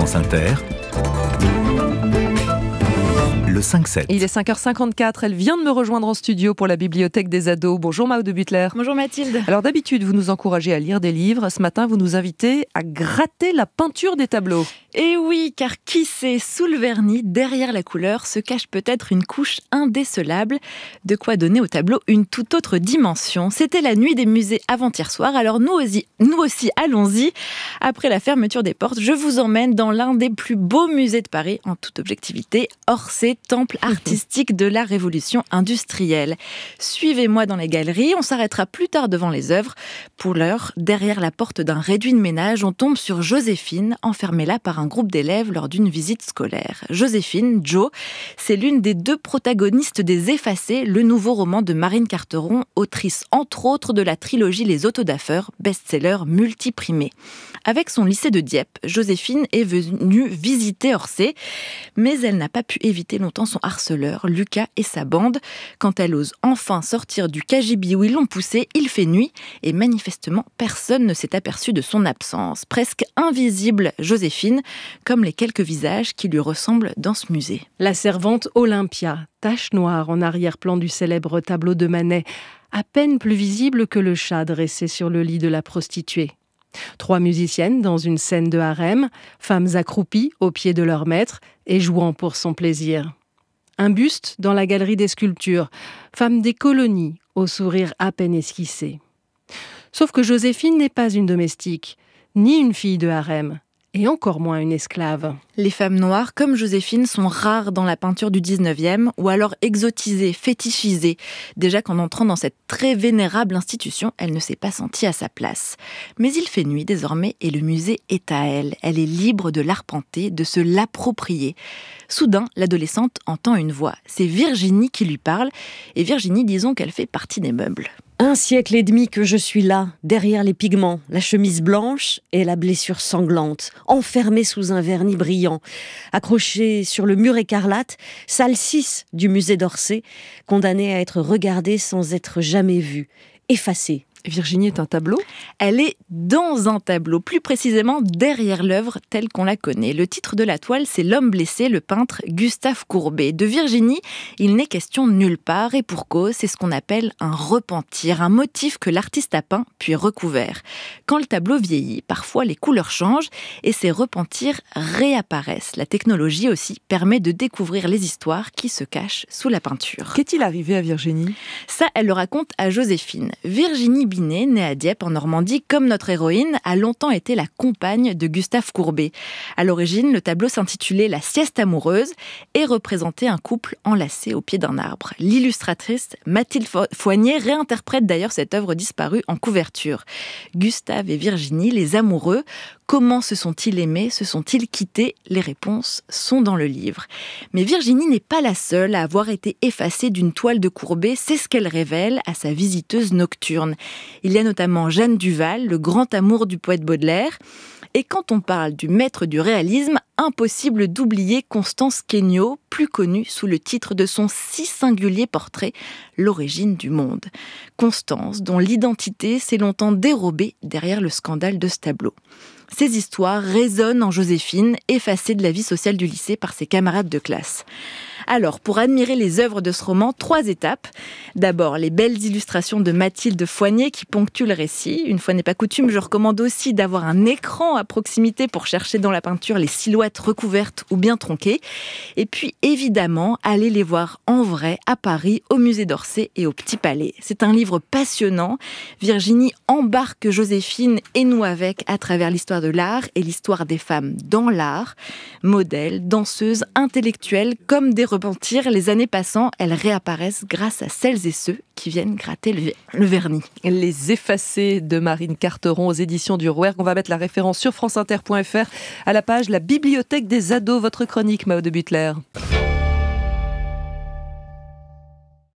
France Inter, le 5-7. Il est 5h54, elle vient de me rejoindre en studio pour la bibliothèque des ados. Bonjour Maude de Butler. Bonjour Mathilde. Alors d'habitude, vous nous encouragez à lire des livres. Ce matin, vous nous invitez à gratter la peinture des tableaux. Et oui, car qui sait, sous le vernis, derrière la couleur, se cache peut-être une couche indécelable, de quoi donner au tableau une toute autre dimension. C'était la nuit des musées avant-hier soir, alors nous aussi, allons-y. Après la fermeture des portes, je vous emmène dans l'un des plus beaux musées de Paris, en toute objectivité, Orsay, temple artistique de la révolution industrielle. Suivez-moi dans les galeries, on s'arrêtera plus tard devant les œuvres. Pour l'heure, derrière la porte d'un réduit de ménage, on tombe sur Joséphine, enfermée là par un groupe d'élèves lors d'une visite scolaire. Joséphine, Jo, c'est l'une des deux protagonistes des Effacés, le nouveau roman de Marine Carteron, autrice entre autres de la trilogie Les Autodafeurs, best-seller multiprimé. Avec son lycée de Dieppe, Joséphine est venue visiter Orsay, mais elle n'a pas pu éviter longtemps son harceleur, Lucas et sa bande. Quand elle ose enfin sortir du cagibi où ils l'ont poussée, il fait nuit et manifestement personne ne s'est aperçu de son absence. Presque invisible, Joséphine, comme les quelques visages qui lui ressemblent dans ce musée. La servante Olympia, tache noire en arrière-plan du célèbre tableau de Manet, à peine plus visible que le chat dressé sur le lit de la prostituée. 3 musiciennes dans une scène de harem, femmes accroupies au pied de leur maître et jouant pour son plaisir. Un buste dans la galerie des sculptures, femmes des colonies au sourire à peine esquissé. Sauf que Joséphine n'est pas une domestique, ni une fille de harem, et encore moins une esclave. Les femmes noires, comme Joséphine, sont rares dans la peinture du 19e, ou alors exotisées, fétichisées. Déjà qu'en entrant dans cette très vénérable institution, elle ne s'est pas sentie à sa place. Mais il fait nuit désormais et le musée est à elle. Elle est libre de l'arpenter, de se l'approprier. Soudain, l'adolescente entend une voix. C'est Virginie qui lui parle, et Virginie, disons qu'elle fait partie des meubles. 1 siècle et demi que je suis là, derrière les pigments, la chemise blanche et la blessure sanglante, enfermée sous un vernis brillant, accrochée sur le mur écarlate, salle 6 du musée d'Orsay, condamnée à être regardée sans être jamais vue, effacée. Virginie est un tableau ? Elle est dans un tableau, plus précisément derrière l'œuvre telle qu'on la connaît. Le titre de la toile, c'est L'homme blessé, le peintre Gustave Courbet. De Virginie, il n'est question nulle part, et pour cause, c'est ce qu'on appelle un repentir, un motif que l'artiste a peint puis recouvert. Quand le tableau vieillit, parfois les couleurs changent et ces repentirs réapparaissent. La technologie aussi permet de découvrir les histoires qui se cachent sous la peinture. Qu'est-il arrivé à Virginie ? Ça, elle le raconte à Joséphine. Virginie Binet, née à Dieppe en Normandie, comme notre héroïne, a longtemps été la compagne de Gustave Courbet. À l'origine, le tableau s'intitulait La sieste amoureuse et représentait un couple enlacé au pied d'un arbre. L'illustratrice Mathilde Foignet réinterprète d'ailleurs cette œuvre disparue en couverture. Gustave et Virginie, les amoureux, comment se sont-ils aimés, se sont-ils quittés ? Les réponses sont dans le livre. Mais Virginie n'est pas la seule à avoir été effacée d'une toile de Courbet, c'est ce qu'elle révèle à sa visiteuse nocturne. Il y a notamment Jeanne Duval, le grand amour du poète Baudelaire. Et quand on parle du maître du réalisme, impossible d'oublier Constance Queignaud, plus connue sous le titre de son si singulier portrait, L'origine du monde. Constance, dont l'identité s'est longtemps dérobée derrière le scandale de ce tableau. Ces histoires résonnent en Joséphine, effacée de la vie sociale du lycée par ses camarades de classe. Alors, pour admirer les œuvres de ce roman, 3 étapes. D'abord, les belles illustrations de Mathilde Foignet qui ponctuent le récit. Une fois n'est pas coutume, je recommande aussi d'avoir un écran à proximité pour chercher dans la peinture les silhouettes recouvertes ou bien tronquées. Et puis, évidemment, aller les voir en vrai à Paris, au musée d'Orsay et au Petit Palais. C'est un livre passionnant. Virginie embarque Joséphine et nous avec à travers l'histoire de l'art et l'histoire des femmes dans l'art. Modèles, danseuses, intellectuelles, comme des repentirs, les années passant, elles réapparaissent grâce à celles et ceux qui viennent gratter le vernis. Les Effacés de Marine Carteron aux éditions du Rouergue. On va mettre la référence sur franceinter.fr à la page La bibliothèque des ados. Votre chronique, Maude de Butler.